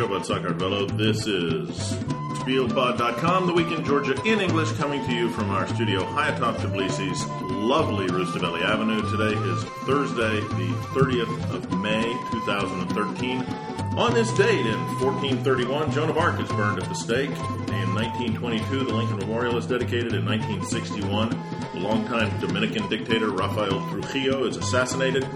Bud Saccardvello. This is SpielPod.com, the week in Georgia in English, coming to you from our studio high atop Tbilisi's lovely Rustaveli Avenue. Today is Thursday, the 30th of May, 2013. On this date in 1431, Joan of Arc is burned at the stake. In 1922, the Lincoln Memorial is dedicated. In 1961, the longtime Dominican dictator Rafael Trujillo is assassinated.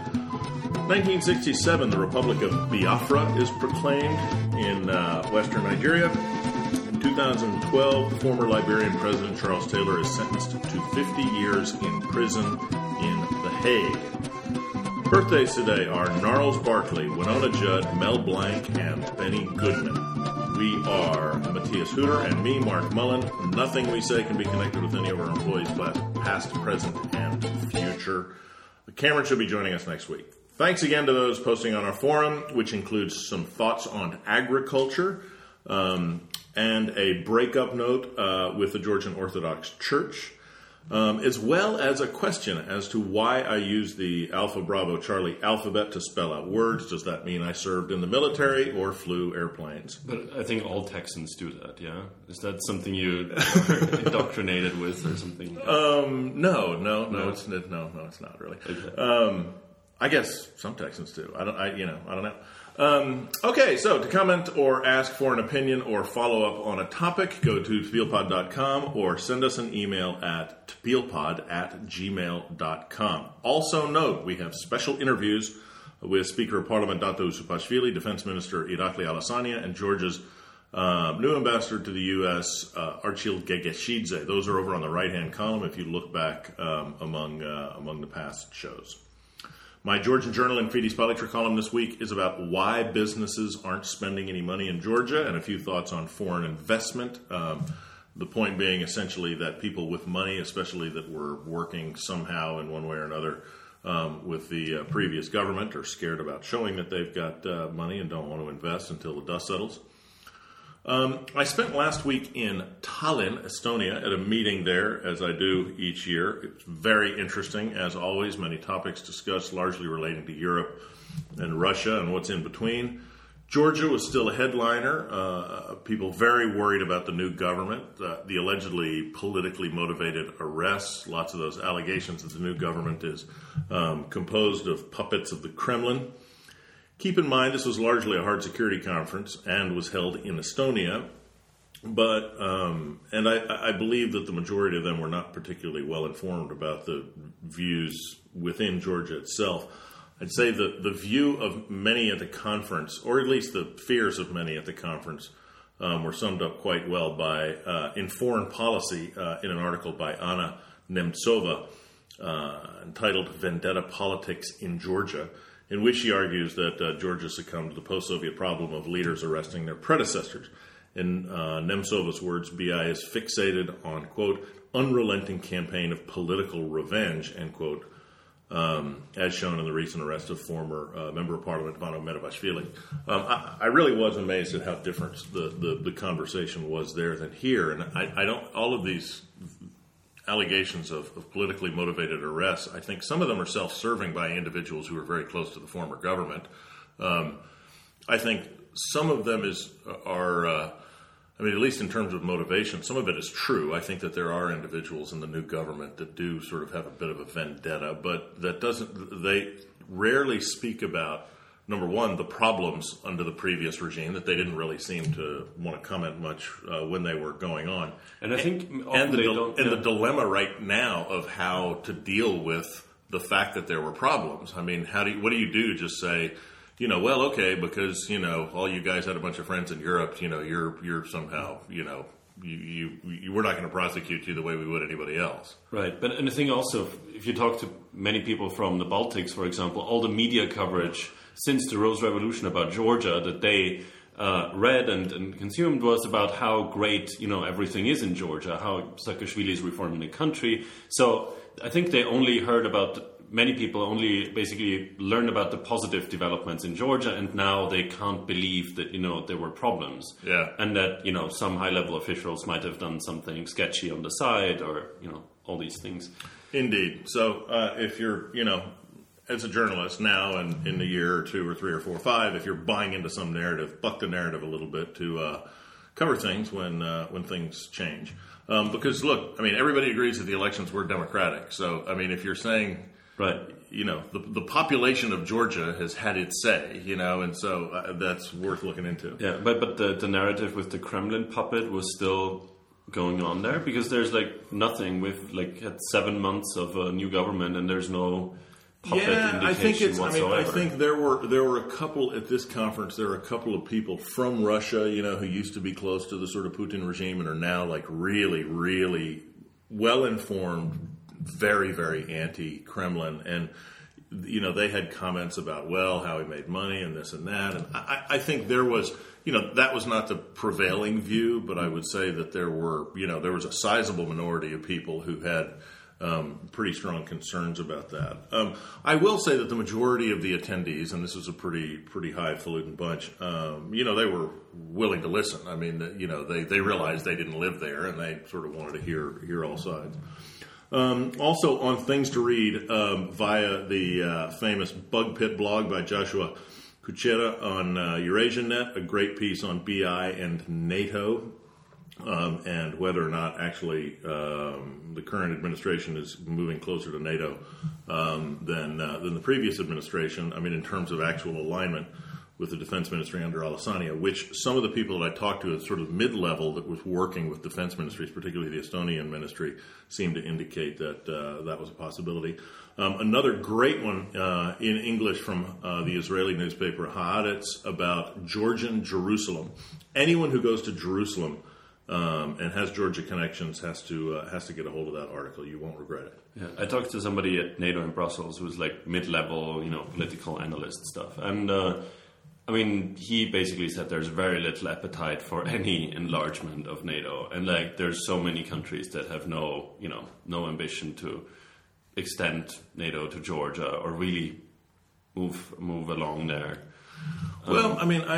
1967, the Republic of Biafra is proclaimed in western Nigeria. In 2012, the former Liberian President Charles Taylor is sentenced to 50 years in prison in The Hague. Birthdays today are Gnarls Barkley, Winona Judd, Mel Blanc, and Benny Goodman. We are Matthias Hooter and me, Mark Mullen. Nothing we say can be connected with any of our employees, past, present, and future. Cameron should be joining us next week. Thanks again to those posting on our forum, which includes some thoughts on agriculture and a breakup note with the Georgian Orthodox Church, as well as a question as to why I use the Alpha Bravo Charlie alphabet to spell out words. Does that mean I served in the military or flew airplanes? But I think all Texans do that, yeah? Is that something you indoctrinated with or something? No, it's not really. Okay. I guess some Texans do. I don't know. Okay, so to comment or ask for an opinion or follow up on a topic, go to spielpod.com or send us an email at spielpod@gmail.com. Also note, we have special interviews with Speaker of Parliament Dato Saakashvili, Defense Minister Irakli Alasania, and Georgia's new ambassador to the U.S., Archil Gegeshidze. Those are over on the right-hand column if you look back among the past shows. My Georgian Journal and Fides Palitra column this week is about why businesses aren't spending any money in Georgia and a few thoughts on foreign investment. The point being essentially that people with money, especially that were working somehow in one way or another with the previous government, are scared about showing that they've got money and don't want to invest until the dust settles. I spent last week in Tallinn, Estonia, at a meeting there, as I do each year. It's very interesting, as always. Many topics discussed, largely relating to Europe and Russia and what's in between. Georgia was still a headliner. People very worried about the new government, the allegedly politically motivated arrests, lots of those allegations that the new government is composed of puppets of the Kremlin. Keep in mind, this was largely a hard security conference and was held in Estonia, but and I believe that the majority of them were not particularly well informed about the views within Georgia itself. I'd say that the view of many at the conference, or at least the fears of many at the conference, were summed up quite well by in Foreign Policy in an article by Anna Nemtsova entitled "Vendetta Politics in Georgia," in which she argues that Georgia succumbed to the post-Soviet problem of leaders arresting their predecessors. In Nemtsova's words, BI is fixated on, quote, unrelenting campaign of political revenge, end quote, as shown in the recent arrest of former Member of Parliament Vano Merabashvili. I really was amazed at how different the conversation was there than here. And I don't, all of these allegations of politically motivated arrests, I think some of them are self-serving by individuals who are very close to the former government. I think some of them at least in terms of motivation, some of it is true. I think that there are individuals in the new government that do sort of have a bit of a vendetta, but they rarely speak about, number one, the problems under the previous regime that they didn't really seem to want to comment much when they were going on. And I think the dilemma right now of how to deal with the fact that there were problems. I mean, what do you do? Just say, well, okay, because, all you guys had a bunch of friends in Europe, you're somehow, we're not going to prosecute you the way we would anybody else. Right. But and the thing also, if you talk to many people from the Baltics, for example, all the media coverage since the Rose Revolution about Georgia that they read and consumed was about how great, everything is in Georgia, how Saakashvili is reforming the country. So I think they only heard about, many people only basically learned about the positive developments in Georgia, and now they can't believe that, there were problems. Yeah. And that, some high-level officials might have done something sketchy on the side or, all these things. Indeed. So if you're, as a journalist now and in a year or two or three or four or five, if you're buying into some narrative, buck the narrative a little bit to cover things when things change. Because look, I mean, everybody agrees that the elections were democratic. So, I mean, if you're saying, right, you know, the population of Georgia has had its say, you know, and so that's worth looking into. Yeah, but the narrative with the Kremlin puppet was still going on there, because there's like nothing. We've like had 7 months of a new government and there's no puppet indication whatsoever. I think there were a couple at this conference. There were a couple of people from Russia, you know, who used to be close to the sort of Putin regime and are now like really, really well informed, very, very anti-Kremlin, and you know, they had comments about, well, how he made money and this and that, and I think there was, you know, that was not the prevailing view, but I would say that there was a sizable minority of people who had pretty strong concerns about that. I will say that the majority of the attendees, and this was a pretty highfalutin bunch, you know, they were willing to listen. I mean, you know, they realized they didn't live there, and they sort of wanted to hear all sides. Also on Things to Read via the famous Bug Pit blog by Joshua Kuchera on EurasianNet, a great piece on BI and NATO, and whether or not actually the current administration is moving closer to NATO than the previous administration. I mean, in terms of actual alignment with the defense ministry under Alasania, which some of the people that I talked to at sort of mid-level that was working with defense ministries, particularly the Estonian ministry, seemed to indicate that that was a possibility. Another great one in English from the Israeli newspaper Haaretz about Georgian Jerusalem. Anyone who goes to Jerusalem and has Georgia connections has to get a hold of that article. You won't regret it. Yeah, I talked to somebody at NATO in Brussels who was like mid-level, you know, political analyst stuff, and I mean, he basically said there's very little appetite for any enlargement of NATO, and like there's so many countries that have no ambition to extend NATO to Georgia or really move along there. Well, I mean,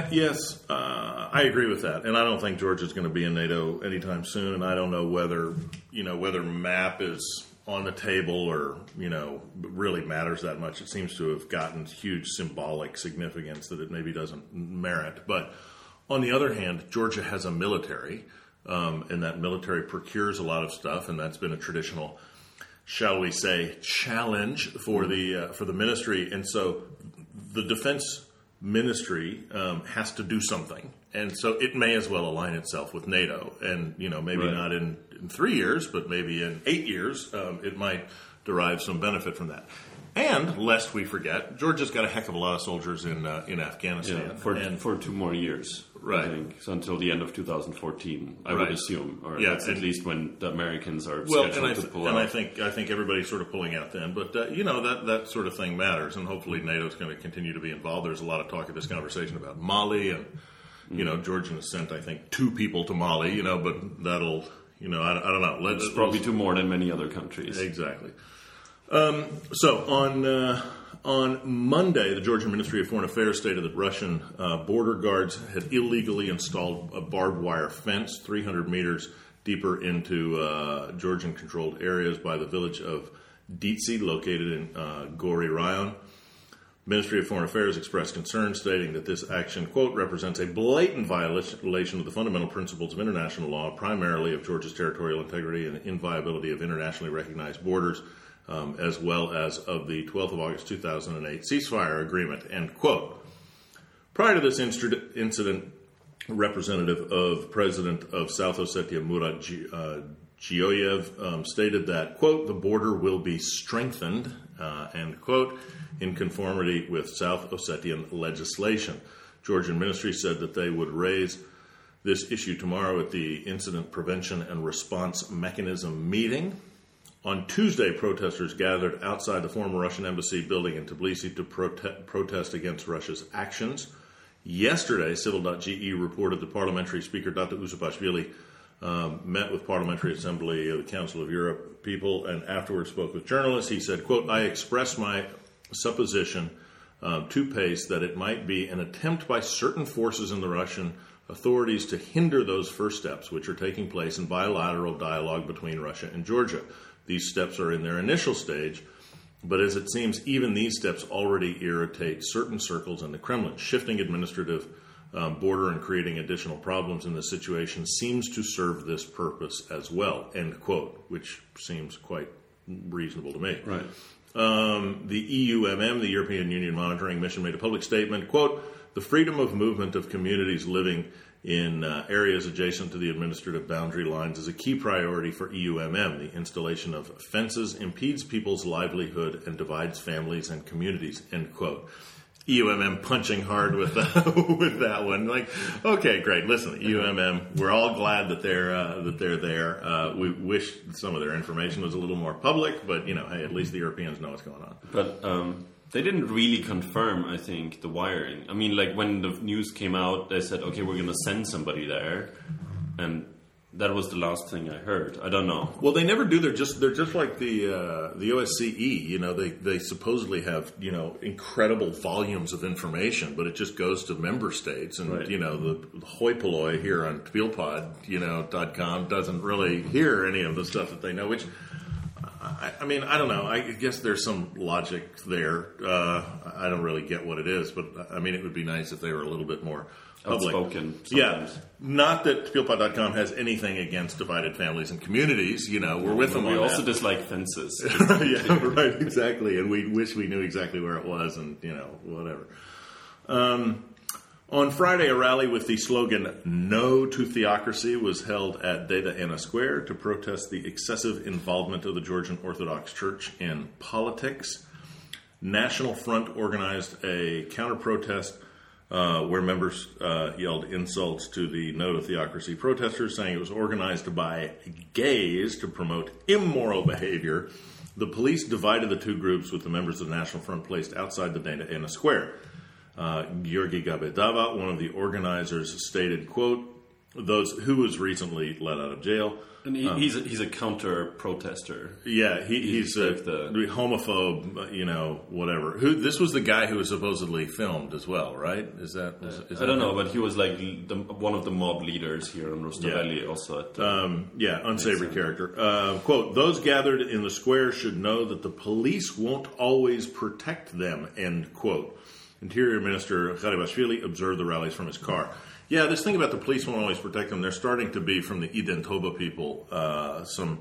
I agree with that, and I don't think Georgia's going to be in NATO anytime soon, and I don't know whether MAP is on the table or, you know, really matters that much. It seems to have gotten huge symbolic significance that it maybe doesn't merit. But on the other hand, Georgia has a military, and that military procures a lot of stuff, and that's been a traditional, shall we say, challenge for the ministry. And so the defense ministry has to do something. And so it may as well align itself with NATO. And, you know, maybe not in 3 years, but maybe in 8 years, it might derive some benefit from that. And, lest we forget, Georgia's got a heck of a lot of soldiers in Afghanistan. Yeah, for 2 more years. Right. I think. So until the end of 2014, I would assume. Or that's at least when the Americans are scheduled to pull out. And I think everybody's sort of pulling out then. But, you know, that sort of thing matters. And hopefully NATO's going to continue to be involved. There's a lot of talk in this conversation about Mali. And, you know, Georgia has sent, I think, 2 people to Mali, you know, but that'll, you know, I don't know. It's probably 2 more than many other countries. Exactly. So on Monday, the Georgian Ministry of Foreign Affairs stated that Russian border guards had illegally installed a barbed wire fence 300 meters deeper into Georgian-controlled areas by the village of Ditsi, located in Gori Rayon. Ministry of Foreign Affairs expressed concern, stating that this action, quote, represents a blatant violation of the fundamental principles of international law, primarily of Georgia's territorial integrity and inviolability of internationally recognized borders, as well as of the 12th of August 2008 ceasefire agreement, end quote. Prior to this incident, representative of President of South Ossetia, Murat Gioyev, stated that, quote, the border will be strengthened, end quote, in conformity with South Ossetian legislation. Georgian ministry said that they would raise this issue tomorrow at the Incident Prevention and Response Mechanism meeting. On Tuesday, protesters gathered outside the former Russian embassy building in Tbilisi to protest against Russia's actions. Yesterday, Civil.ge reported that Parliamentary Speaker Datu Usupashvili met with Parliamentary Assembly of the Council of Europe people and afterwards spoke with journalists. He said, quote, I express my supposition to PACE that it might be an attempt by certain forces in the Russian authorities to hinder those first steps which are taking place in bilateral dialogue between Russia and Georgia. These steps are in their initial stage, But as it seems, even these steps already irritate certain circles in the Kremlin. Shifting administrative border and creating additional problems in the situation seems to serve this purpose as well, end quote, which seems quite reasonable to me. Right. The EUMM, the European Union Monitoring Mission, made a public statement, quote, "The freedom of movement of communities living in areas adjacent to the administrative boundary lines is a key priority for EUMM. The installation of fences impedes people's livelihood and divides families and communities," end quote. EUMM punching hard with with that one. Like, okay, great. Listen, EUMM, we're all glad that they're there. We wish some of their information was a little more public, but hey, at least the Europeans know what's going on. But they didn't really confirm, I think, the wiring. I mean, like when the news came out, they said, okay, we're going to send somebody there, and that was the last thing I heard. I don't know. Well, they never do. They're just like the OSCE. They supposedly have incredible volumes of information, but it just goes to member states, and right. The hoi polloi here on Spielpod.com doesn't really hear any of the stuff that they know. Which I mean, I don't know. I guess there's some logic there. I don't really get what it is, but I mean, it would be nice if they were a little bit more public. Outspoken. Yeah, not that Spielpod.com has anything against divided families and communities. We're with them on that. We also dislike fences. Yeah, right, exactly. And we wish we knew exactly where it was, and whatever. On Friday, a rally with the slogan "No to Theocracy" was held at Deda Ana Square to protest the excessive involvement of the Georgian Orthodox Church in politics. National Front organized a counter-protest where members yelled insults to the No to Theocracy protesters, saying it was organized by gays to promote immoral behavior. The police divided the two groups, with the members of the National Front placed outside the Deda Ana Square. Georgi Gabedava, one of the organizers, stated, quote, "Those who was recently let out of jail." And he's a counter-protester. Yeah, he's a homophobe, whatever. This was the guy who was supposedly filmed as well, right? Is that I don't know, but he was like one of the mob leaders here in Rustaveli also. Unsavory character. Quote, "Those gathered in the square should know that the police won't always protect them," end quote. Interior Minister Gharibashvili observed the rallies from his car. Yeah, this thing about the police won't always protect them, they're starting to be, from the Identoba people, some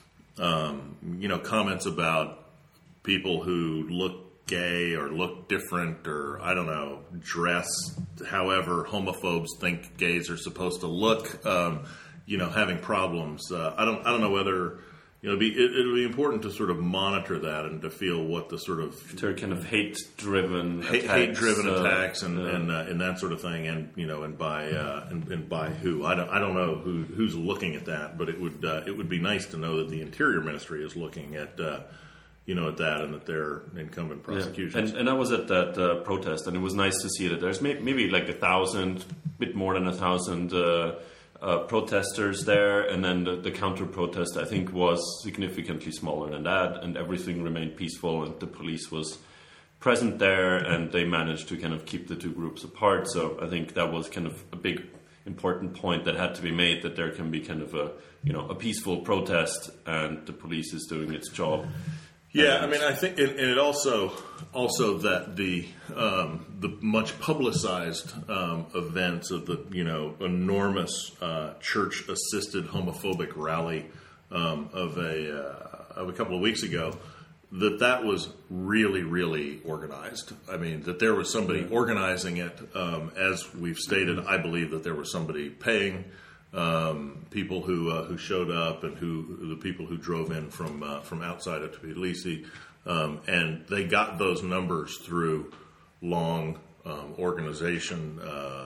comments about people who look gay or look different or, I don't know, dress however homophobes think gays are supposed to look, having problems. I don't know whether... it'll be important to sort of monitor that and to feel what the sort of... They're kind of hate-driven attacks and that sort of thing, and by who. I don't know who's looking at that, but it would be nice to know that the Interior Ministry is looking at at that, and that they're incumbent prosecutions. Yeah. And I was at that protest, and it was nice to see that there's maybe like 1,000, bit more than 1,000. Protesters there, and then the counter-protest, I think, was significantly smaller than that, and everything remained peaceful, and the police was present there, and they managed to kind of keep the two groups apart. So I think that was kind of a big, important point that had to be made, that there can be kind of a peaceful protest, and the police is doing its job. Yeah, I mean, I think, and it also that the much publicized events of the enormous church-assisted homophobic rally of a couple of weeks ago, that was really, really organized. I mean, that there was somebody organizing it. As we've stated, I believe that there was somebody paying people who showed up, and the people who drove in from outside of Tbilisi, and they got those numbers through long organization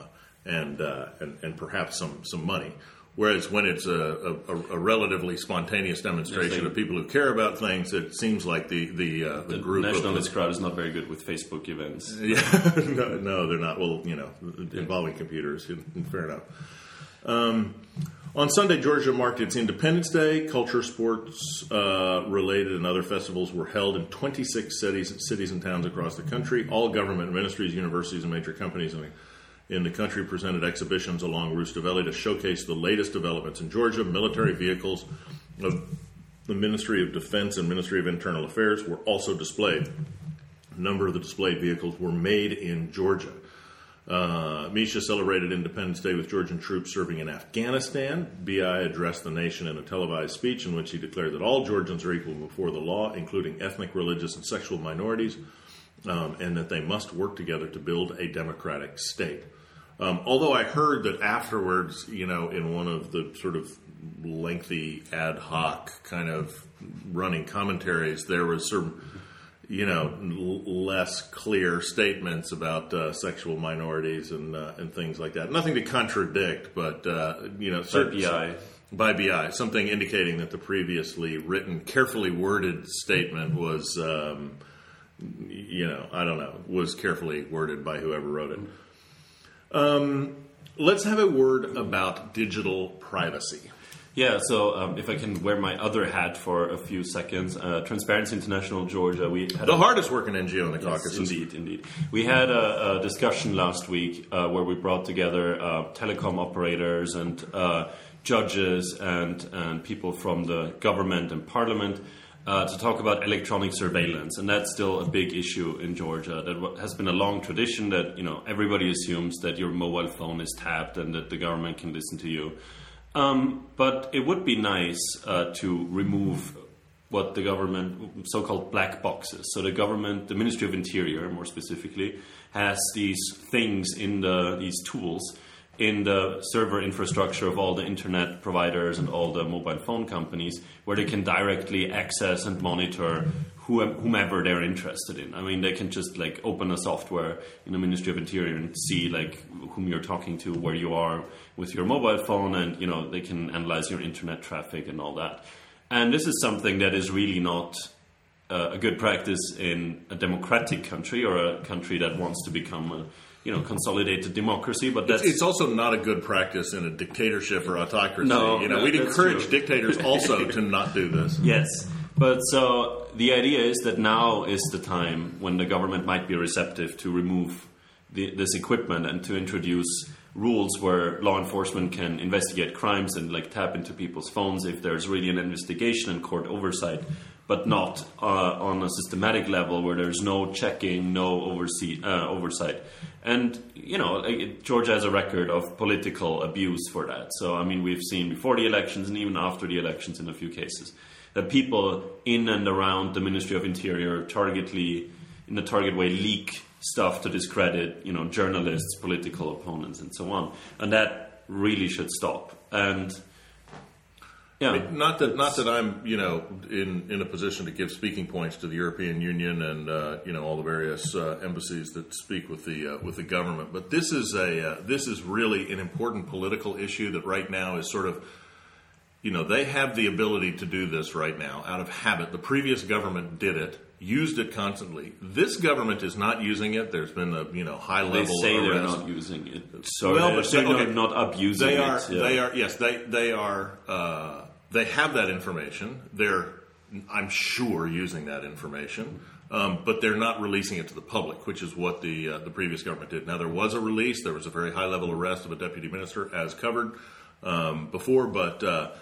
and perhaps some money. Whereas when it's a relatively spontaneous demonstration of people who care about things, it seems like the group nationalist crowd is not very good with Facebook events. Yeah, no, they're not. Well, involving computers, fair enough. On Sunday, Georgia marked its Independence Day. Culture, sports related, and other festivals were held in 26 cities and towns across the country. All government ministries, universities, and major companies in the country presented exhibitions along Rustaveli to showcase the latest developments in Georgia. Military vehicles of the Ministry of Defense and Ministry of Internal Affairs were also displayed. A number of the displayed vehicles were made in Georgia. Misha celebrated Independence Day with Georgian troops serving in Afghanistan. BI addressed the nation in a televised speech in which he declared that all Georgians are equal before the law, including ethnic, religious, and sexual minorities, and that they must work together to build a democratic state. Although I heard that afterwards, in one of the sort of lengthy ad hoc kind of running commentaries, there was some less clear statements about sexual minorities and things like that. Nothing to contradict, but by BI, something indicating that the previously written, carefully worded statement was, was carefully worded by whoever wrote it. Let's have a word about digital privacy. Yeah, so if I can wear my other hat for a few seconds, Transparency International Georgia, we had the hardest working NGO in the Caucasus. Indeed. We had a discussion last week where we brought together telecom operators and judges and people from the government and parliament to talk about electronic surveillance, and that's still a big issue in Georgia. That has been a long tradition that everybody assumes that your mobile phone is tapped and that the government can listen to you. But it would be nice to remove what the government, so-called black boxes. So the government, the Ministry of Interior more specifically, has these things these tools in the server infrastructure of all the internet providers and all the mobile phone companies where they can directly access and monitor whomever they're interested in. I mean, they can just open a software in the Ministry of Interior and see whom you're talking to, where you are with your mobile phone, and they can analyze your internet traffic and all that. And this is something that is really not a good practice in a democratic country or a country that wants to become a consolidated democracy, but it's also not a good practice in a dictatorship or autocracy. No, we'd encourage dictators also to not do this. Yes, but so the idea is that now is the time when the government might be receptive to remove this equipment and to introduce rules where law enforcement can investigate crimes and tap into people's phones if there's really an investigation and court oversight, but not on a systematic level where there's no checking, no oversight. And, Georgia has a record of political abuse for that. So, I mean, we've seen before the elections and even after the elections in a few cases that people in and around the Ministry of Interior in a target way leak stuff to discredit, journalists, political opponents, and so on. And that really should stop. And yeah, I mean, not that I'm in a position to give speaking points to the European Union and all the various embassies that speak with the government, but this is really an important political issue that right now is sort of they have the ability to do this right now out of habit. The previous government did it, used it constantly. This government is not using it. There's been a high level. They say arrest. They're not using it. So they're not abusing it. They are. Yes, they are. They have that information. They're, I'm sure, using that information, but they're not releasing it to the public, which is what the previous government did. Now, there was a release. There was a very high-level arrest of a deputy minister, as covered before, but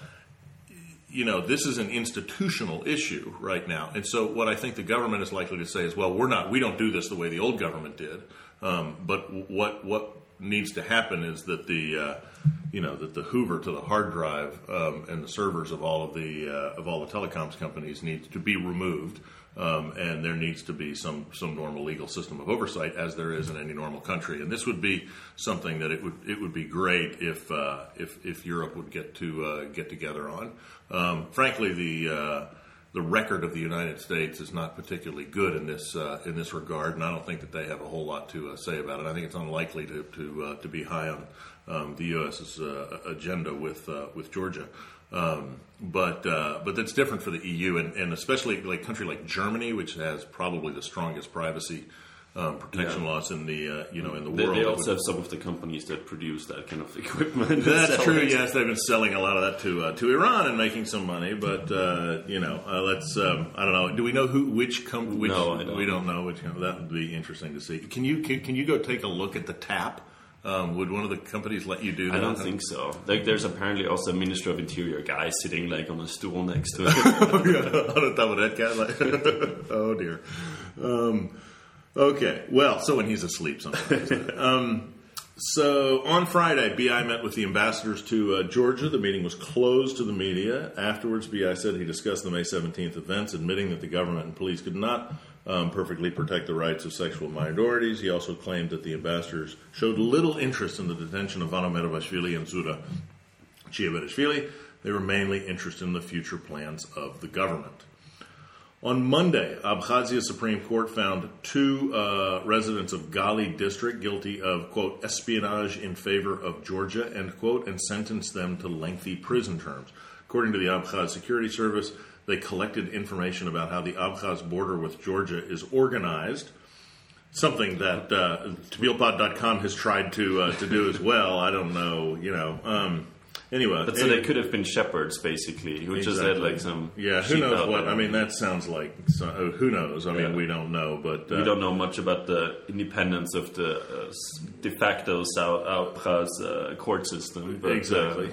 this is an institutional issue right now. And so what I think the government is likely to say is, well, we don't do this the way the old government did, but what needs to happen is that that the Hoover to the hard drive and the servers of all the telecoms companies needs to be removed, and there needs to be some normal legal system of oversight, as there is in any normal country. And this would be something that it would be great if Europe would get together on. Frankly, the record of the United States is not particularly good in this regard, and I don't think that they have a whole lot to say about it. I think it's unlikely to be high on the U.S.'s agenda with Georgia, but that's different for the EU, and especially a country like Germany, which has probably the strongest privacy protection laws in the in the world. They also have some of the companies that produce that kind of equipment. That's true. Yes, they've been selling a lot of that to Iran and making some money. But let's. I don't know. Do we know which company? No, I don't. We don't know which. That would be interesting to see. Can you go take a look at the tap Would one of the companies let you do that? I don't think so. Like, there's apparently also a Minister of Interior guy sitting like on a stool next to it. On a taburetka, like, oh dear. Okay, well, so when he's asleep sometimes. So on Friday, BI met with the ambassadors to Georgia. The meeting was closed to the media. Afterwards, BI said he discussed the May 17th events, admitting that the government and police could not perfectly protect the rights of sexual minorities. He also claimed that the ambassadors showed little interest in the detention of Vano Merabashvili and Zura Chiaverishvili. They were mainly interested in the future plans of the government. On Monday, Abkhazia Supreme Court found two residents of Gali district guilty of, quote, espionage in favor of Georgia, end quote, and sentenced them to lengthy prison terms. According to the Abkhaz Security Service, they collected information about how the Abkhaz border with Georgia is organized, something that Tbilpod.com has tried to do as well. I don't know, Anyway, but so they could have been shepherds, basically, who just had like some. Yeah, who knows what? I mean, that sounds like who knows? I mean, we don't know, but we don't know much about the independence of the de facto South Abkhaz court system. But, exactly.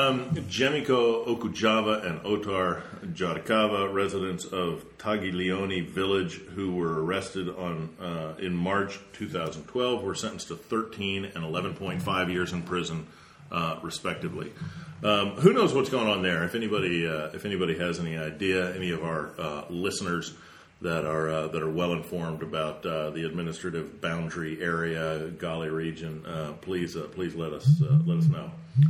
Jemiko Okujava and Otar Jarkava, residents of Taglioni village, who were arrested in March 2012, were sentenced to 13 and 11.5 years in prison. Respectively. Who knows what's going on there? If anybody has any idea, any of our listeners that are well informed about the administrative boundary area, Gali region, please let us know.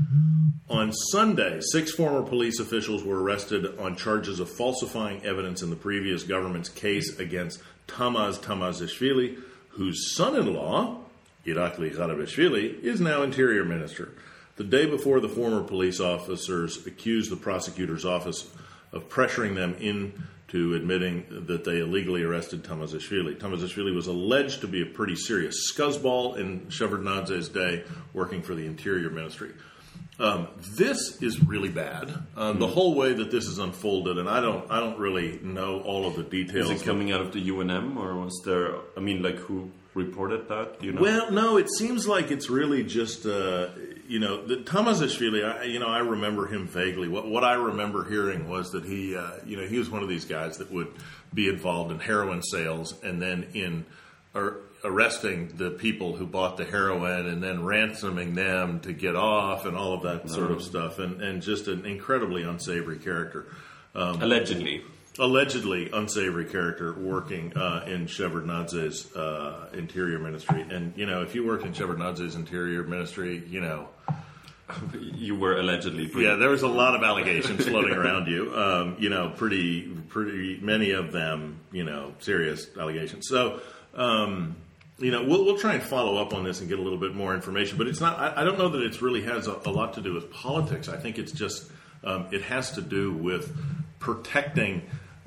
On Sunday, 6 former police officials were arrested on charges of falsifying evidence in the previous government's case against Tamaz Tamazishvili, whose son-in-law, Irakli Gharibashvili, is now Interior Minister. The day before, the former police officers accused the prosecutor's office of pressuring them into admitting that they illegally arrested Tamazishvili. Tamazishvili was alleged to be a pretty serious scuzzball in Shevardnadze's day, working for the Interior Ministry. This is really bad. The whole way that this is unfolded, and I don't really know all of the details. Is it coming out of the UNM, or was there? I mean, like, who reported that? Do you know? Well, no. It seems like it's really just Tamazishvili. I remember him vaguely. What I remember hearing was that he was one of these guys that would be involved in heroin sales, and then arresting the people who bought the heroin and then ransoming them to get off and all of that sort of stuff, and just an incredibly unsavory character. Allegedly unsavory character working in Shevardnadze's Interior Ministry. And, if you worked in Shevardnadze's Interior Ministry, you were allegedly. Yeah, there was a lot of allegations floating around you. Pretty many of them, serious allegations. So, we'll try and follow up on this and get a little bit more information. But it's not. I don't know that it really has a lot to do with politics. I think it's just it has to do with protecting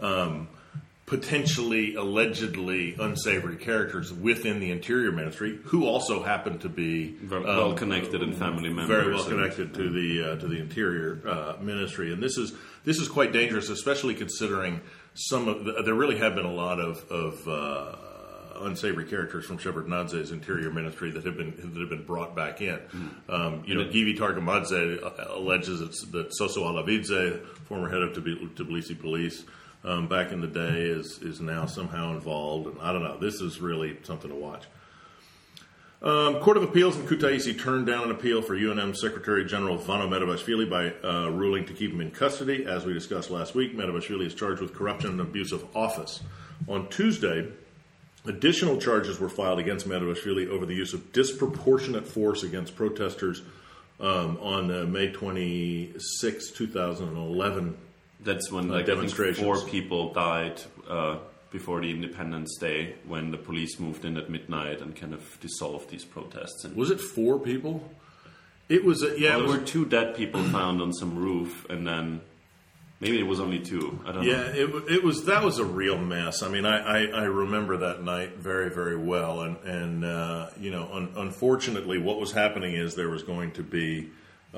potentially, allegedly unsavory characters within the Interior Ministry, who also happen to be well connected and family members, very well connected to the Interior Ministry. And this is quite dangerous, especially considering there really have been a lot of unsavory characters from Shevardnadze's Interior Ministry that have been brought back in. Givi Targamadze alleges that Soso Alavidze, former head of Tbilisi Police, back in the day, is now somehow involved. And I don't know. This is really something to watch. Court of Appeals in Kutaisi turned down an appeal for UNM Secretary General Vano Merabashvili by ruling to keep him in custody. As we discussed last week, Merabashvili is charged with corruption and abuse of office. On Tuesday, additional charges were filed against Merabashvili over the use of disproportionate force against protesters on May 26, 2011. That's when demonstrations. 4 people died before the Independence Day, when the police moved in at midnight and kind of dissolved these protests. And was it 4 people? It was. There were 2 dead people found on some roof, and then. Maybe it was only 2. I don't know. Yeah, it was. That was a real mess. I mean, I remember that night very, very well. And unfortunately, what was happening is there was going to be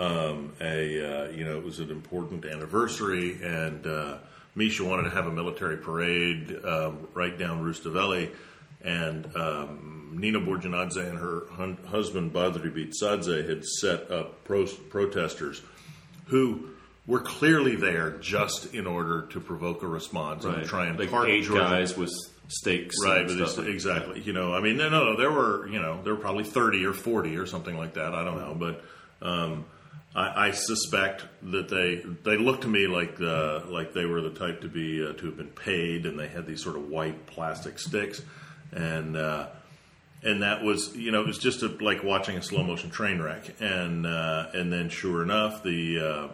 it was an important anniversary, and Misha wanted to have a military parade right down Rustaveli, and Nina Borjanadze and her husband Badri Bitsadze had set up protesters who were clearly there just in order to provoke a response and try and like park 8 Georgia. guys with stakes. Right, and stuff. exactly. I mean, no, there were probably 30 or 40 or something like that. I don't know, but I suspect that they looked to me like they were the type to have been paid, and they had these sort of white plastic sticks, and that was it was just like watching a slow motion train wreck, and then sure enough the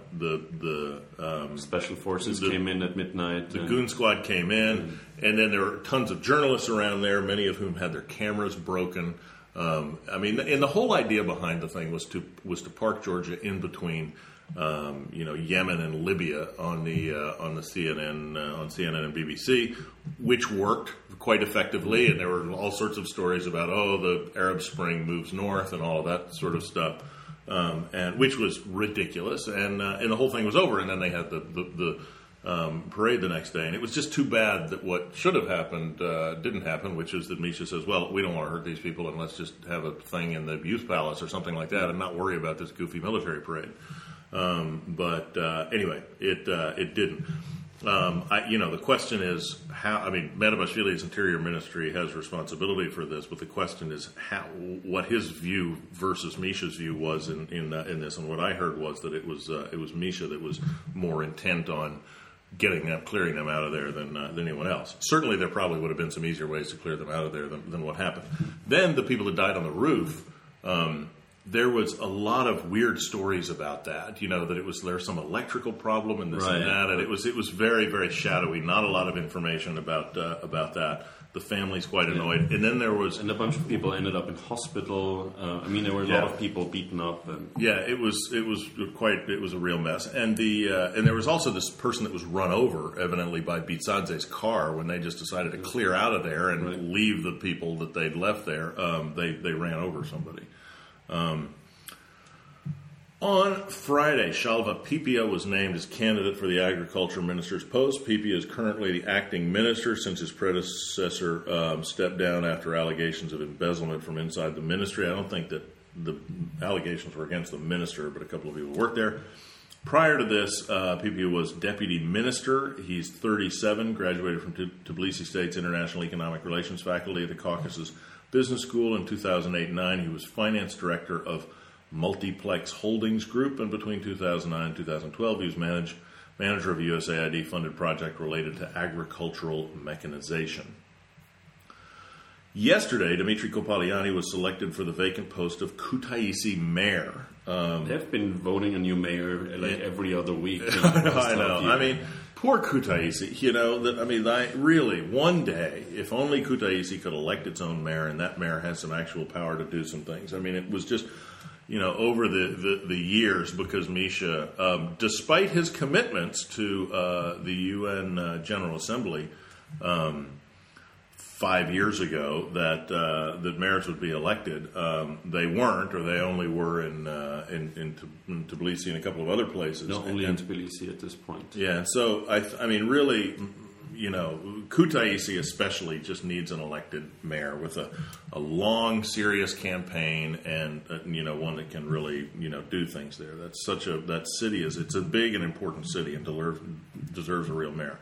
special forces came in at midnight. The goon squad came in, and then there were tons of journalists around there, many of whom had their cameras broken. I mean, and the whole idea behind the thing was to park Georgia in between, Yemen and Libya on the CNN and BBC, which worked quite effectively. And there were all sorts of stories about the Arab Spring moves north and all of that sort of stuff, and which was ridiculous. And the whole thing was over. And then they had the parade the next day, and it was just too bad that what should have happened didn't happen, which is that Misha says, well, we don't want to hurt these people, and let's just have a thing in the youth palace or something like that and not worry about this goofy military parade. But anyway, it didn't. The question is how. I mean, Metabashvili's Interior Ministry has responsibility for this, but the question is what his view versus Misha's view was in this. And what I heard was that it was Misha that was more intent on clearing them out of there than anyone else. Certainly, there probably would have been some easier ways to clear them out of there than what happened. Then the people that died on the roof. There was a lot of weird stories about that. That there was some electrical problem and this and that, and it was very, very shadowy. Not a lot of information about that. The family's quite annoyed, and then there was a bunch of people ended up in hospital. There were a lot of people beaten up. It was a real mess, and and there was also this person that was run over, evidently by Bitsadze's car when they just decided to clear out of there and leave the people that they'd left there. They ran over somebody. On Friday, Shalva Pipia was named as candidate for the Agriculture Minister's post. Pipia is currently the acting minister since his predecessor stepped down after allegations of embezzlement from inside the ministry. I don't think that the allegations were against the minister, but a couple of people worked there. Prior to this, Pipia was deputy minister. He's 37, graduated from Tbilisi State's International Economic Relations faculty at the Caucasus Business School in 2008-9. He was finance director of Multiplex Holdings Group, and between 2009 and 2012, he was manager of a USAID-funded project related to agricultural mechanization. Yesterday, Dimitri Kopaliani was selected for the vacant post of Kutaisi mayor. They've been voting a new mayor every other week. I know. I mean, poor Kutaisi. Really, one day, if only Kutaisi could elect its own mayor, and that mayor has some actual power to do some things. I mean, it was just, over the years, because Misha, despite his commitments to the UN General Assembly 5 years ago that mayors would be elected, they weren't, or they only were in Tbilisi and a couple of other places. No, only in Tbilisi at this point. Yeah, so really, Kutaisi especially just needs an elected mayor with a long, serious campaign and one that can really do things there. That city it's a big and important city and deserves a real mayor.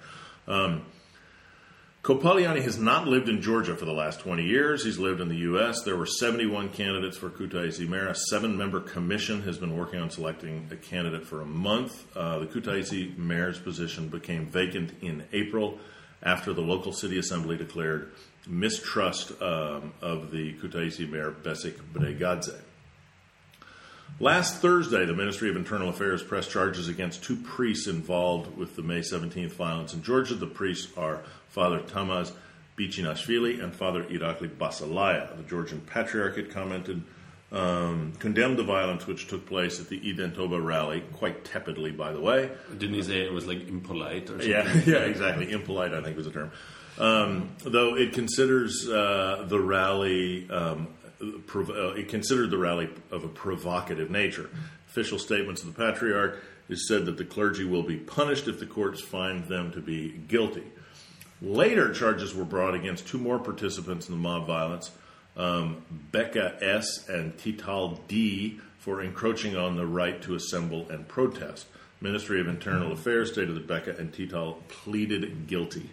Kopaliani has not lived in Georgia for the last 20 years. He's lived in the U.S. There were 71 candidates for Kutaisi mayor. A 7-member commission has been working on selecting a candidate for a month. The Kutaisi mayor's position became vacant in April after the local city assembly declared mistrust of the Kutaisi mayor, Besik Bregadze. Last Thursday, the Ministry of Internal Affairs pressed charges against 2 priests involved with the May 17th violence in Georgia. The priests are Father Tamaz Bichinashvili and Father Irakli Basalaya. The Georgian Patriarchate condemned the violence which took place at the Eden Toba rally, quite tepidly, by the way. Didn't he say it was impolite or something? Yeah, exactly. Impolite, I think, was the term. Though it considers the rally... it considered the rally of a provocative nature. Official statements of the Patriarch is said that the clergy will be punished if the courts find them to be guilty. Later, charges were brought against two more participants in the mob violence, Becca S. and Tital D., for encroaching on the right to assemble and protest. Ministry of Internal Affairs stated that Becca and Tital pleaded guilty.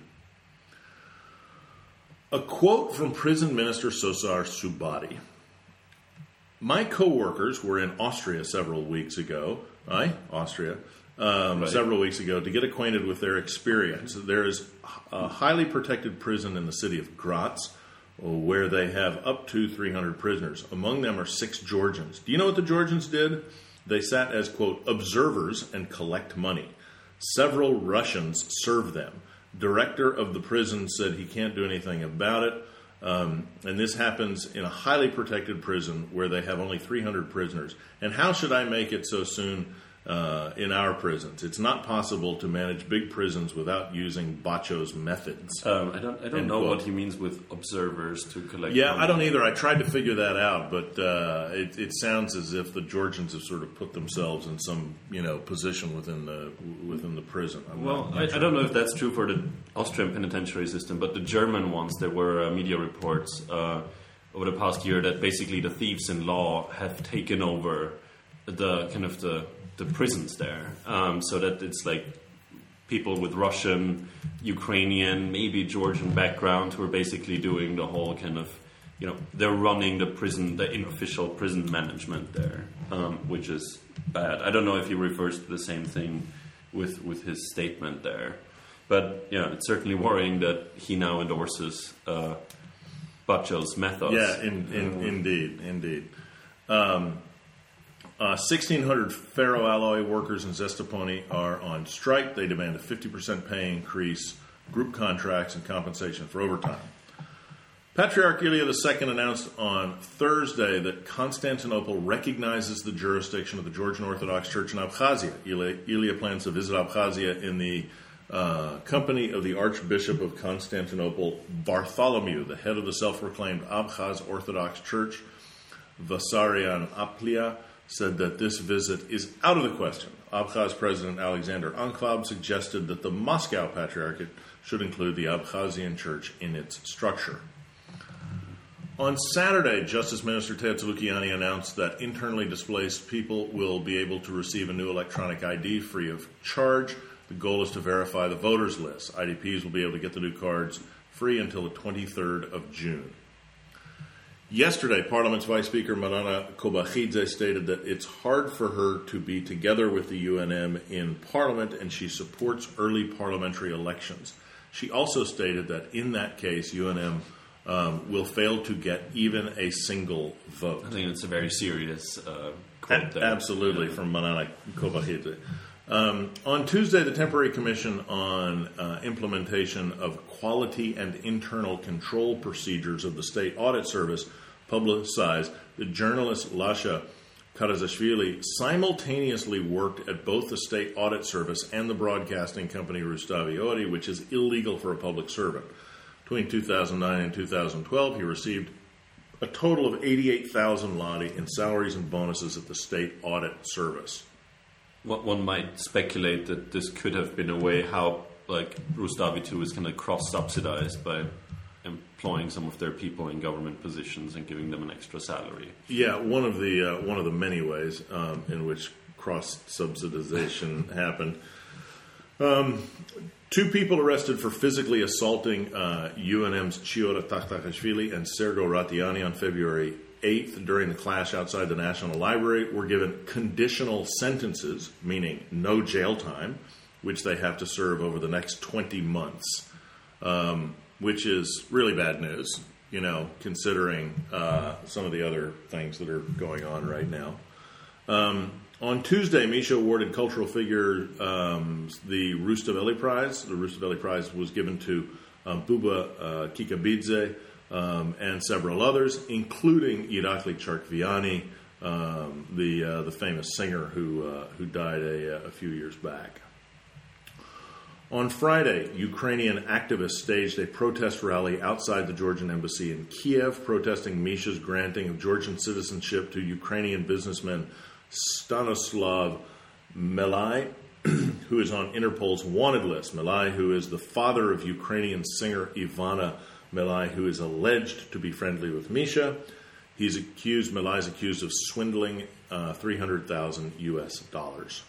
A quote from Prison Minister Sosar Subadi. My co-workers were in Austria several weeks ago, several weeks ago, to get acquainted with their experience. There is a highly protected prison in the city of Graz, where they have up to 300 prisoners. Among them are 6 Georgians. Do you know what the Georgians did? They sat as, quote, observers and collect money. Several Russians serve them. Director of the prison said he can't do anything about it. And this happens in a highly protected prison where they have only 300 prisoners. And how should I make it so soon in our prisons? It's not possible to manage big prisons without using Bacho's methods. I don't know what he means with observers to collect. Yeah, money. I don't either. I tried to figure that out, but it sounds as if the Georgians have sort of put themselves in some position within the prison. I don't know if that's true for the Austrian penitentiary system, but the German ones, there were media reports over the past year that basically the thieves in law have taken over the prisons there, so that it's like people with Russian, Ukrainian, maybe Georgian background who are basically doing the whole they're running the prison, the unofficial prison management there, which is bad. I don't know if he refers to the same thing with his statement there, but it's certainly worrying that he now endorses Bacho's methods. Yeah, indeed. 1,600 ferroalloy workers in Zestaponi are on strike. They demand a 50% pay increase, group contracts, and compensation for overtime. Patriarch Ilia II announced on Thursday that Constantinople recognizes the jurisdiction of the Georgian Orthodox Church in Abkhazia. Ilia plans to visit Abkhazia in the company of the Archbishop of Constantinople, Bartholomew, the head of the self-proclaimed Abkhaz Orthodox Church. Vissarion Aplia said that this visit is out of the question. Abkhaz President Alexander Ankvab suggested that the Moscow Patriarchate should include the Abkhazian Church in its structure. On Saturday, Justice Minister Tzvetanov announced that internally displaced people will be able to receive a new electronic ID free of charge. The goal is to verify the voters list. IDPs will be able to get the new cards free until the 23rd of June. Yesterday, Parliament's Vice Speaker Marana Kobachidze stated that it's hard for her to be together with the UNM in Parliament, and she supports early parliamentary elections. She also stated that in that case, UNM will fail to get even a single vote. I think it's a very serious quote there. Absolutely, from Marana Kobachidze. On Tuesday, the Temporary Commission on Implementation of Quality and Internal Control Procedures of the State Audit Service publicized that journalist Lasha Karazashvili simultaneously worked at both the State Audit Service and the broadcasting company Rustavi Ori, which is illegal for a public servant. Between 2009 and 2012, he received a total of 88,000 lari in salaries and bonuses at the State Audit Service. One might speculate that this could have been a way how, Rustavi 2 is kind of cross-subsidized by employing some of their people in government positions and giving them an extra salary. Yeah, one of the many ways in which cross-subsidization happened. 2 people arrested for physically assaulting UNM's Chiora Takhtakashvili and Sergo Ratiani on February 8th during the clash outside the National Library were given conditional sentences, meaning no jail time, which they have to serve over the next 20 months, which is really bad news, considering some of the other things that are going on right now. On Tuesday, Misha awarded cultural figure the Rustaveli Prize. The Rustaveli Prize was given to Buba Kikabidze, and several others, including Irakli Charkviani, the famous singer who died a few years back. On Friday, Ukrainian activists staged a protest rally outside the Georgian embassy in Kiev, protesting Misha's granting of Georgian citizenship to Ukrainian businessman Stanislav Melai who is on Interpol's wanted list. Milai, who is the father of Ukrainian singer Ivana Milai, who is alleged to be friendly with Misha. Milai is accused of swindling $300,000 US.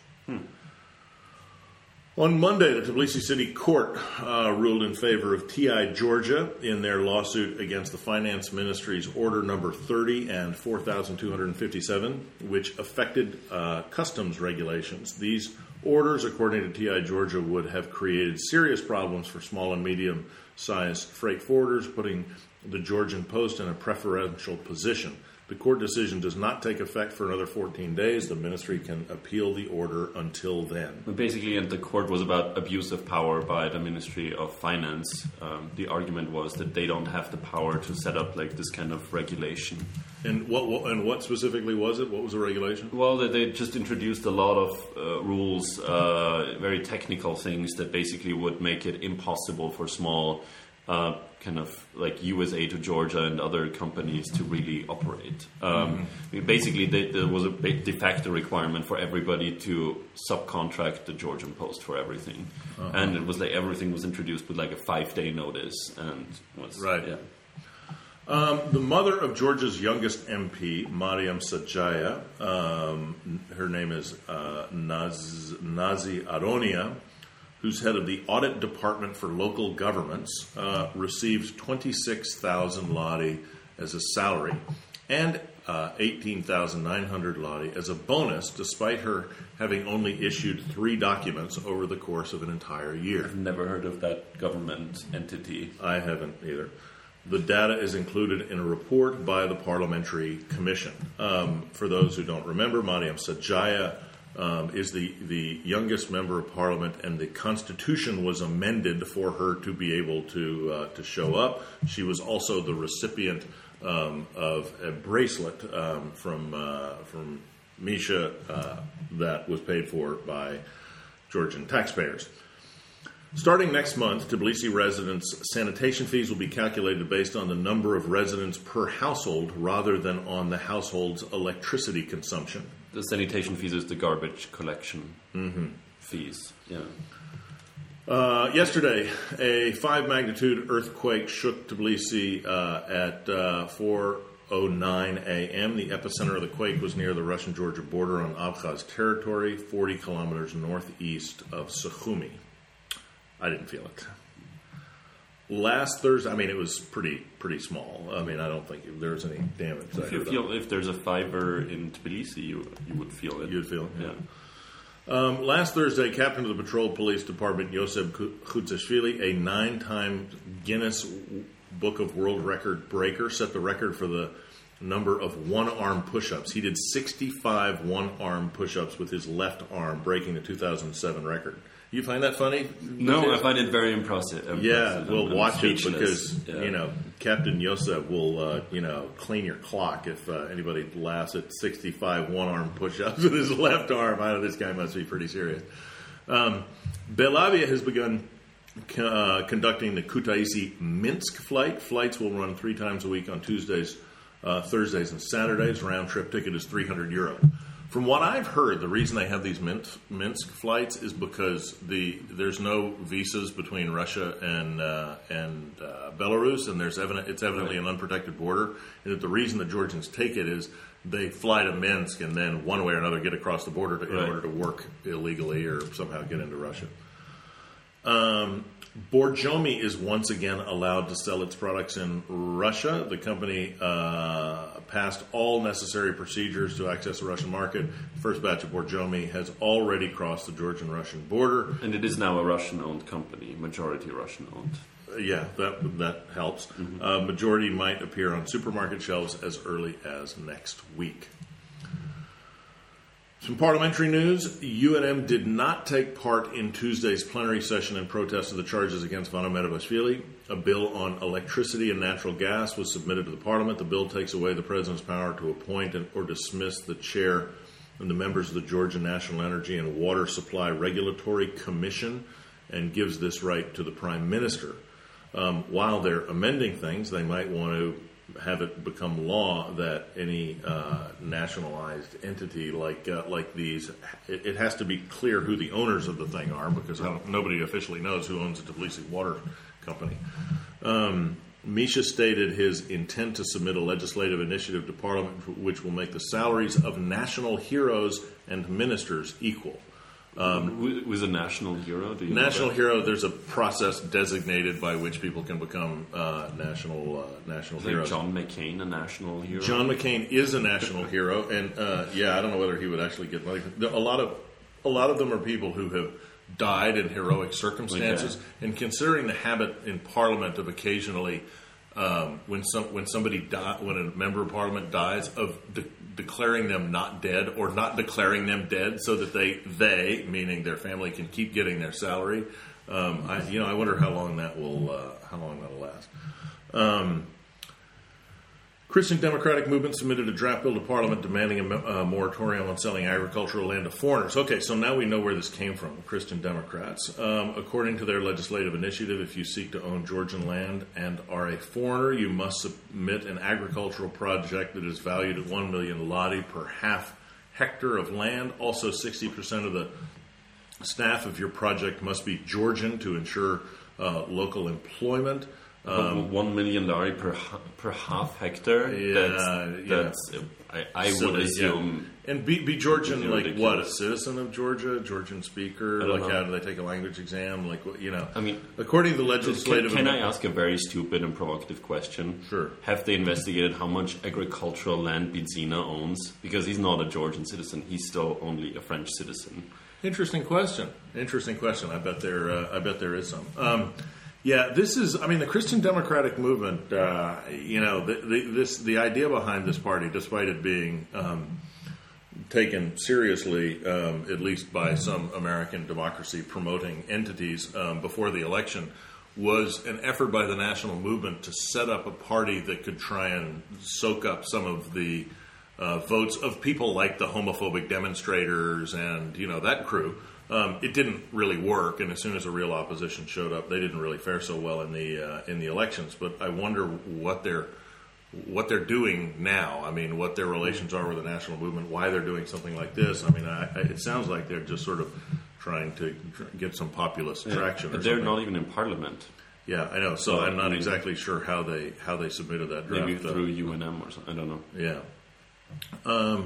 On Monday, the Tbilisi City Court ruled in favor of TI Georgia in their lawsuit against the Finance Ministry's Order Number 30 and 4,257, which affected customs regulations. These orders, according to TI Georgia, would have created serious problems for small and medium-sized freight forwarders, putting the Georgian Post in a preferential position. The court decision does not take effect for another 14 days. The ministry can appeal the order until then. Basically, and the court was about abuse of power by the Ministry of Finance. The argument was that they don't have the power to set up like this kind of regulation. And what specifically was it? What was the regulation? Well, they just introduced a lot of rules, very technical things that basically would make it impossible for small kind of like USA to Georgia and other companies to really operate. Basically, there was a big de facto requirement for everybody to subcontract the Georgian Post for everything. And it was like everything was introduced with like a 5-day notice. And was, right. Yeah. The mother of Georgia's youngest MP, Mariam Sajaya, her name is Nazi Aronia, who's head of the Audit Department for Local Governments, receives 26,000 lari as a salary and 18,900 lari as a bonus, despite her having only issued 3 documents over the course of an entire year. I've never heard of that government entity. I haven't either. The data is included in a report by the Parliamentary Commission. For those who don't remember, Mariam Sajaya is the youngest member of Parliament, and the Constitution was amended for her to be able to show up. She was also the recipient of a bracelet from Misha that was paid for by Georgian taxpayers. Starting next month, Tbilisi residents' sanitation fees will be calculated based on the number of residents per household rather than on the household's electricity consumption. The sanitation fees is the garbage collection fees. Yeah. Yesterday, a 5-magnitude earthquake shook Tbilisi at 4:09 a.m. The epicenter of the quake was near the Russian-Georgia border on Abkhaz territory, 40 kilometers northeast of Sukhumi. I didn't feel it. Last Thursday, I mean, it was pretty small. I mean, I don't think there was any damage. If there's a fiber in Tbilisi, you would feel it. You'd feel it, yeah. Last Thursday, Captain of the Patrol Police Department, Yosef Khutsashvili, a 9-time Guinness Book of World Record breaker, set the record for the number of one-arm push-ups. He did 65 one-arm push-ups with his left arm, breaking the 2007 record. You find that funny? No, I find it very impressive. Yeah, we'll watch it because, Captain Yosef will, clean your clock if anybody laughs at 65 one-arm push-ups with his left arm. I know this guy must be pretty serious. Belavia has begun conducting the Kutaisi-Minsk flight. Flights will run 3 times a week on Tuesdays, Thursdays, and Saturdays. Round-trip ticket is €300. From what I've heard, the reason they have these Minsk flights is because there's no visas between Russia and Belarus, and it's evidently an unprotected border. And that the reason the Georgians take it is they fly to Minsk and then one way or another get across the border in order to work illegally or somehow get into Russia. Borjomi is once again allowed to sell its products in Russia. The company passed all necessary procedures to access the Russian market. The first batch of Borjomi has already crossed the Georgian-Russian border. And it is now a Russian-owned company, majority Russian-owned. Yeah, that helps. Majority might appear on supermarket shelves as early as next week. Some parliamentary news. UNM did not take part in Tuesday's plenary session in protest of the charges against Vano Merabashvili. A bill on electricity and natural gas was submitted to the parliament. The bill takes away the president's power to appoint or dismiss the chair and the members of the Georgian National Energy and Water Supply Regulatory Commission and gives this right to the prime minister. While they're amending things, they might want to have it become law that any nationalized entity like these, it has to be clear who the owners of the thing are, because nobody officially knows who owns the Tbilisi Water Company. Misha stated his intent to submit a legislative initiative to Parliament which will make the salaries of national heroes and ministers equal. Who's a national hero? Do you national hero, there's a process designated by which people can become national heroes. Is John McCain a national hero? John McCain is a national hero, and I don't know whether he would actually get money. A lot of them are people who have died in heroic circumstances, and considering the habit in Parliament of occasionally, when a member of Parliament dies, of declaring them not dead or not declaring them dead, so that they meaning their family can keep getting their salary. I wonder how long that'll last. Christian Democratic Movement submitted a draft bill to Parliament demanding a moratorium on selling agricultural land to foreigners. Okay, so now we know where this came from, Christian Democrats. According to their legislative initiative, if you seek to own Georgian land and are a foreigner, you must submit an agricultural project that is valued at 1 million lari per half hectare of land. Also, 60% of the staff of your project must be Georgian to ensure local employment. 1 million lari per half hectare. I Silly, would assume. Yeah. And be Georgian, like ridiculous. what? A citizen of Georgia, Georgian speaker? Like how do they take a language exam? Like I mean, according to the legislative. Can I ask a very stupid and provocative question? Sure. Have they investigated how much agricultural land Bidzina owns? Because he's not a Georgian citizen; he's still only a French citizen. Interesting question. I bet there is some. This is. I mean, the Christian Democratic Movement. The idea behind this party, despite it being taken seriously, at least by some American democracy promoting entities before the election, was an effort by the national movement to set up a party that could try and soak up some of the votes of people like the homophobic demonstrators and that crew. It didn't really work, and as soon as a real opposition showed up, they didn't really fare so well in the elections. But I wonder what they're doing now. I mean, what their relations are with the national movement, why they're doing something like this. I mean, it sounds like they're just sort of trying to get some populist traction. But they're not even in Parliament. Yeah, I know. So I'm not exactly sure how they submitted that draft. Maybe through UNM or something. I don't know. Yeah.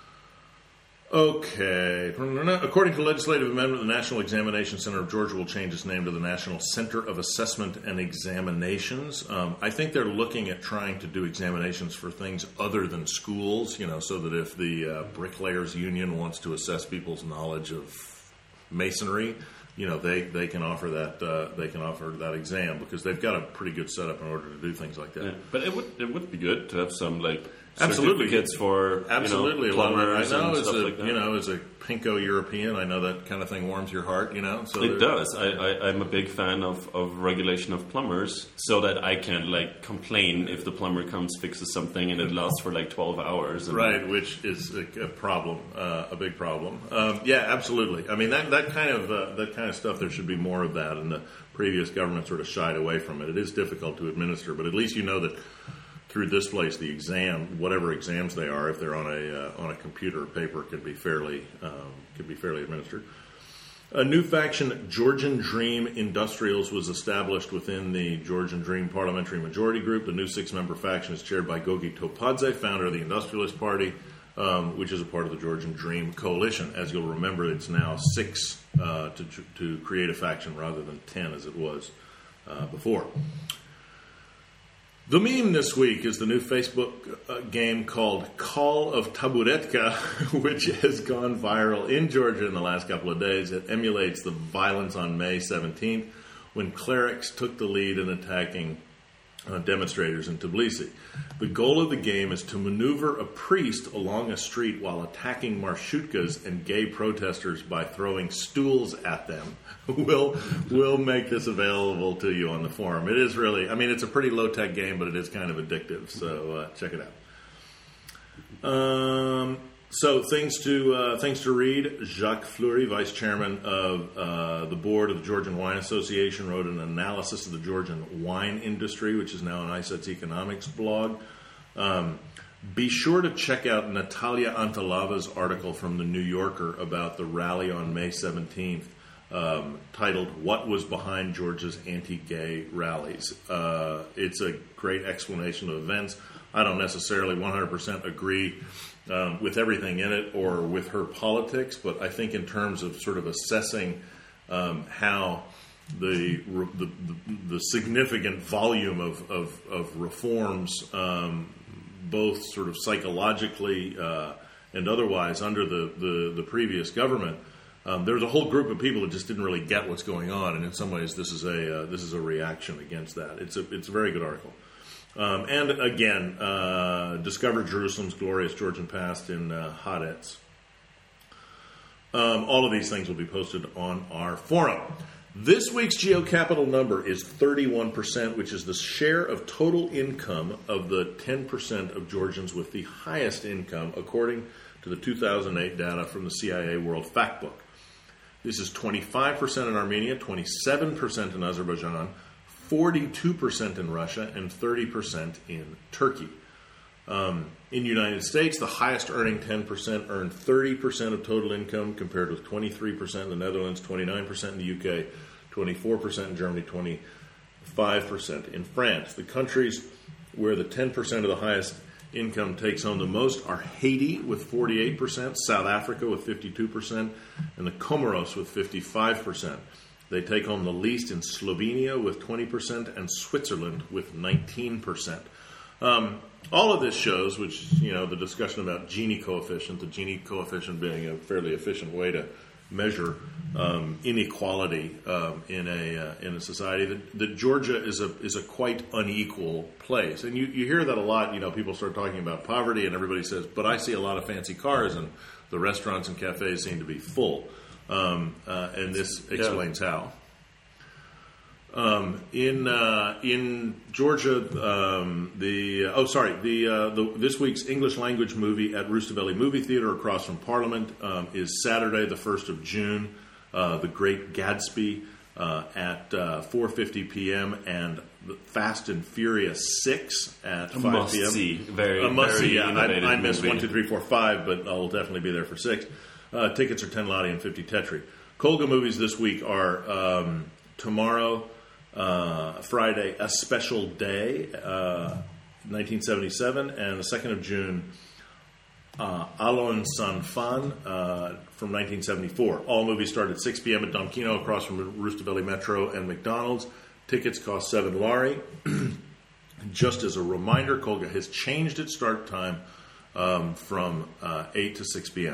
Okay. According to the legislative amendment, the National Examination Center of Georgia will change its name to the National Center of Assessment and Examinations. I think they're looking at trying to do examinations for things other than schools, so that if the Bricklayers Union wants to assess people's knowledge of masonry, they can offer that exam, because they've got a pretty good setup in order to do things like that. Yeah, but it would be good to have some Absolutely. certificates for plumbers. I know and stuff like that. As a pinko European, I know that kind of thing warms your heart. So it does. I'm a big fan of regulation of plumbers, so that I can complain if the plumber comes, fixes something, and it lasts for 12 hours. Right, which is a problem, a big problem. Absolutely. I mean that kind of stuff. There should be more of that, and the previous government sort of shied away from it. It is difficult to administer, but at least that through this place, the exam, whatever exams they are, if they're on a computer or paper, can be fairly administered. A new faction, Georgian Dream Industrials, was established within the Georgian Dream Parliamentary Majority Group. The new 6-member faction is chaired by Gogi Topadze, founder of the Industrialist Party, which is a part of the Georgian Dream Coalition. As you'll remember, it's now 6 to create a faction rather than 10 as it was before. The meme this week is the new Facebook game called Call of Taburetka, which has gone viral in Georgia in the last couple of days. It emulates the violence on May 17th when clerics took the lead in attacking demonstrators in Tbilisi. The goal of the game is to maneuver a priest along a street while attacking marshutkas and gay protesters by throwing stools at them. We'll make this available to you on the forum. It is really, it's a pretty low-tech game, but it is kind of addictive, so check it out. So things to read. Jacques Fleury, vice chairman of the board of the Georgian Wine Association, wrote an analysis of the Georgian wine industry, which is now on ISET's economics blog. Be sure to check out Natalia Antalava's article from The New Yorker about the rally on May 17th, titled "What Was Behind Georgia's Anti-Gay Rallies." It's a great explanation of events. I don't necessarily 100% agree with everything in it or with her politics, but I think in terms of sort of assessing how the significant volume of reforms, both sort of psychologically and otherwise, under the previous government, there's a whole group of people that just didn't really get what's going on, and in some ways, this is a reaction against that. It's a very good article. And again, Discover Jerusalem's Glorious Georgian Past in Haaretz. All of these things will be posted on our forum. This week's GeoCapital number is 31%, which is the share of total income of the 10% of Georgians with the highest income, according to the 2008 data from the CIA World Factbook. This is 25% in Armenia, 27% in Azerbaijan, 42% in Russia, and 30% in Turkey. In the United States, the highest earning 10% earned 30% of total income, compared with 23% in the Netherlands, 29% in the UK, 24% in Germany, 25% in France. The countries where the 10% of the highest income takes home the most are Haiti with 48%, South Africa with 52%, and the Comoros with 55%. They take home the least in Slovenia with 20% and Switzerland with 19%. All of this shows, which, the discussion about Gini coefficient, the Gini coefficient being a fairly efficient way to measure inequality in a society, that Georgia is a quite unequal place. And you hear that a lot. People start talking about poverty, and everybody says, but I see a lot of fancy cars, and the restaurants and cafes seem to be full. And this explains how. In Georgia, this week's English language movie at Rustaveli Movie Theater across from Parliament is Saturday, the 1st of June, The Great Gatsby at 4:50 p.m. and Fast and Furious 6 at 5 p.m. Must-see. Very innovative I missed movie. 1, 2, 3, 4, 5, but I'll definitely be there for 6. Tickets are 10 lari and 50 tetri. Kolga movies this week are tomorrow, Friday, A Special Day, 1977, and the 2nd of June, Alon San Fan from 1974. All movies start at 6 p.m. at Domkino across from Rustaveli Metro and McDonald's. Tickets cost 7 lari. Just as a reminder, Kolga has changed its start time from 8 to 6 p.m.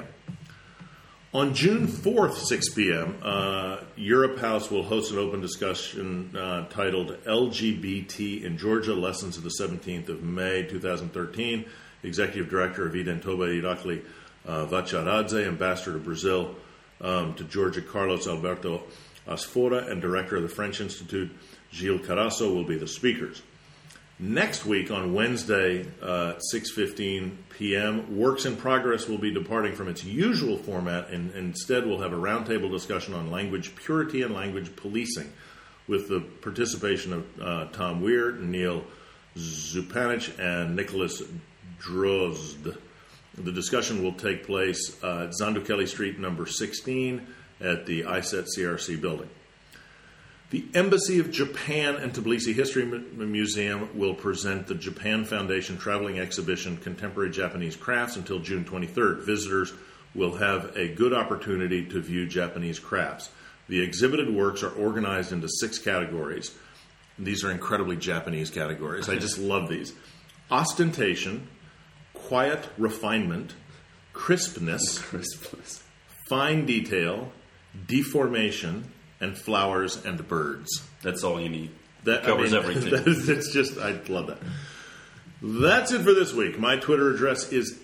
On June 4th, 6 p.m., Europe House will host an open discussion titled LGBT in Georgia, Lessons of the 17th of May, 2013. Executive Director Evita Toba Irakli Vacharadze, Ambassador to Brazil to Georgia Carlos Alberto Asfora, and Director of the French Institute Gilles Carasso will be the speakers. Next week, on Wednesday, 6:15 p.m., Works in Progress will be departing from its usual format, and instead we'll have a roundtable discussion on language purity and language policing, with the participation of Tom Weir, Neil Zupanich, and Nicholas Drozd. The discussion will take place at Zandukeli Street, number 16, at the ISET CRC building. The Embassy of Japan and Tbilisi History Museum will present the Japan Foundation Traveling Exhibition, Contemporary Japanese Crafts, until June 23rd. Visitors will have a good opportunity to view Japanese crafts. The exhibited works are organized into 6 categories. These are incredibly Japanese categories. I just love these. Ostentation, quiet refinement, crispness, fine detail, deformation, and flowers and birds. That's all you need. That covers everything. It's just, I love that. That's it for this week. My Twitter address is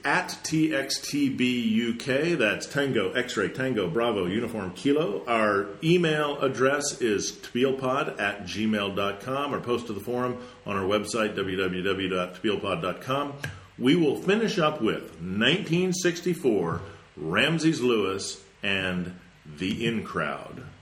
@TXTBUK. That's Tango, X-Ray, Tango, Bravo, Uniform, Kilo. Our email address is tbielpod@gmail.com, or post to the forum on our website, www.tbielpod.com. We will finish up with 1964, Ramses Lewis, and The In Crowd.